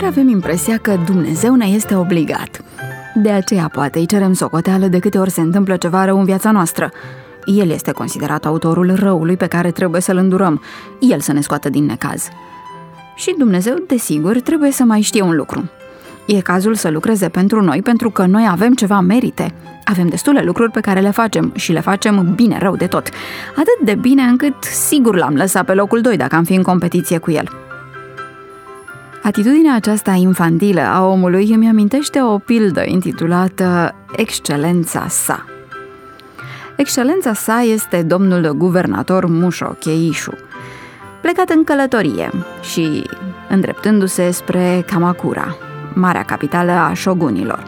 Uneori avem impresia că Dumnezeu ne este obligat. De aceea poate îi cerem socoteală de câte ori se întâmplă ceva rău în viața noastră. El este considerat autorul răului pe care trebuie să-l îndurăm, el să ne scoată din necaz. Și Dumnezeu, desigur, trebuie să mai știe un lucru. E cazul să lucreze pentru noi, pentru că noi avem ceva merite. Avem destule lucruri pe care le facem și le facem bine rău de tot. Atât de bine încât sigur l-am lăsat pe locul 2 dacă am fi în competiție cu el. Atitudinea aceasta infantilă a omului îmi amintește o pildă intitulată Excelența sa. Excelența sa este domnul guvernator Musho Keiishu, plecat în călătorie și îndreptându-se spre Kamakura, marea capitală a șogunilor.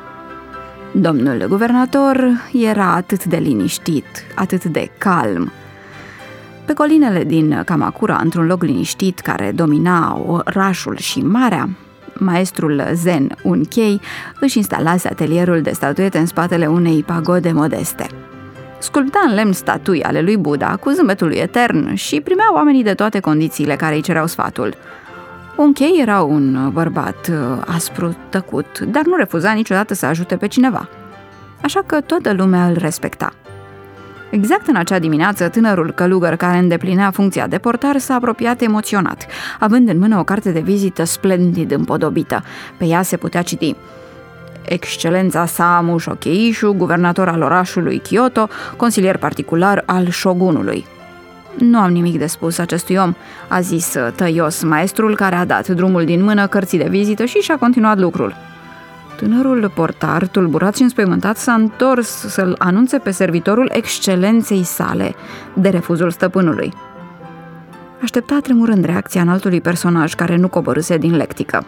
Domnul guvernator era atât de liniștit, atât de calm. Pe colinele din Kamakura, într-un loc liniștit care domina orașul și marea, maestrul zen Unkei își instalase atelierul de statuete în spatele unei pagode modeste. Sculpta în lemn statui ale lui Buddha cu zâmbetul lui etern și primea oamenii de toate condițiile care îi cereau sfatul. Unkei era un bărbat aspru, tăcut, dar nu refuza niciodată să ajute pe cineva. Așa că toată lumea îl respecta. Exact în acea dimineață, tânărul călugăr care îndeplinea funcția de portar s-a apropiat emoționat, având în mână o carte de vizită splendid împodobită. Pe ea se putea citi: Excelența sa Musho Keiishu, guvernator al orașului Kyoto, consilier particular al șogunului. Nu am nimic de spus acestui om, a zis tăios maestrul, care a dat drumul din mână cărții de vizită și și-a continuat lucrul. Tânărul portar, tulburat și înspăimântat, s-a întors să-l anunțe pe servitorul excelenței sale de refuzul stăpânului. Aștepta tremurând reacția înaltului personaj care nu coborâse din lectică.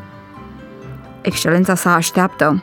Excelența sa așteaptă.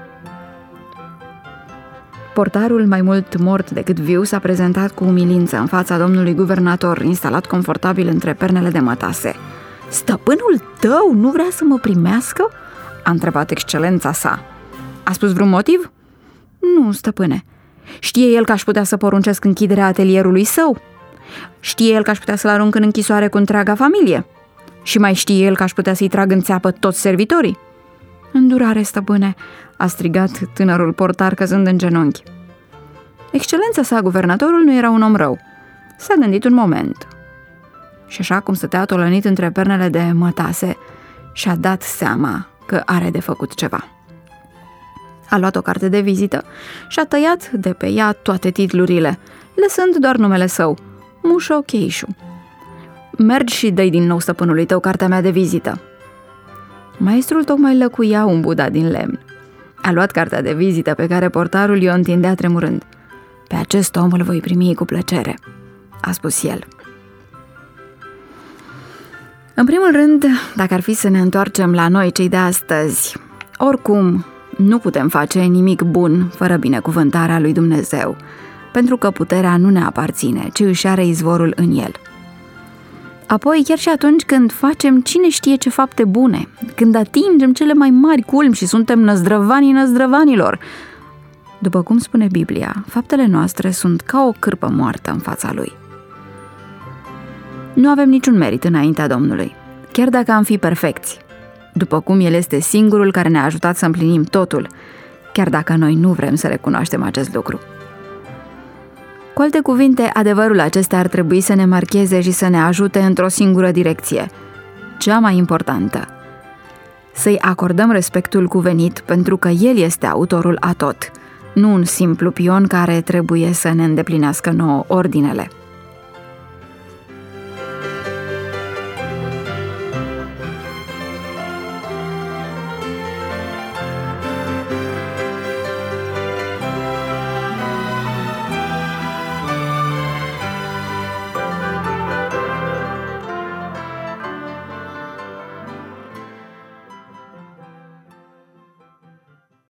Portarul, mai mult mort decât viu, s-a prezentat cu umilință în fața domnului guvernator, instalat confortabil între pernele de mătase. Stăpânul tău nu vrea să mă primească? A întrebat excelența sa. A spus vreun motiv? Nu, stăpâne. Știe el că aș putea să poruncesc închiderea atelierului său? Știe el că aș putea să-l arunc în închisoare cu întreaga familie? Și mai știe el că aș putea să-i trag în țeapă toți servitorii? Îndurare, stăpâne, a strigat tânărul portar căzând în genunchi. Excelența sa, guvernatorul, nu era un om rău. S-a gândit un moment. Și așa cum stătea tolănit între pernele de mătase, și-a dat seama că are de făcut ceva. A luat o carte de vizită și a tăiat de pe ea toate titlurile, lăsând doar numele său, Musho Keiishu. Mergi și dă-i din nou stăpânului tău cartea mea de vizită. Maestrul tocmai lăcuia un Buddha din lemn. A luat cartea de vizită pe care portarul i-o întindea tremurând. Pe acest om îl voi primi cu plăcere, a spus el. În primul rând, dacă ar fi să ne întoarcem la noi cei de astăzi, oricum nu putem face nimic bun fără binecuvântarea lui Dumnezeu, pentru că puterea nu ne aparține, ci își are izvorul în el. Apoi, chiar și atunci când facem cine știe ce fapte bune, când atingem cele mai mari culmi și suntem năzdrăvanii năzdrăvanilor, după cum spune Biblia, faptele noastre sunt ca o cârpă moartă în fața lui. Nu avem niciun merit înaintea Domnului, chiar dacă am fi perfecți, după cum El este singurul care ne-a ajutat să împlinim totul, chiar dacă noi nu vrem să recunoaștem acest lucru. Cu alte cuvinte, adevărul acesta ar trebui să ne marcheze și să ne ajute într-o singură direcție, cea mai importantă: să-i acordăm respectul cuvenit pentru că El este autorul a tot, nu un simplu pion care trebuie să ne îndeplinească nouă ordinele.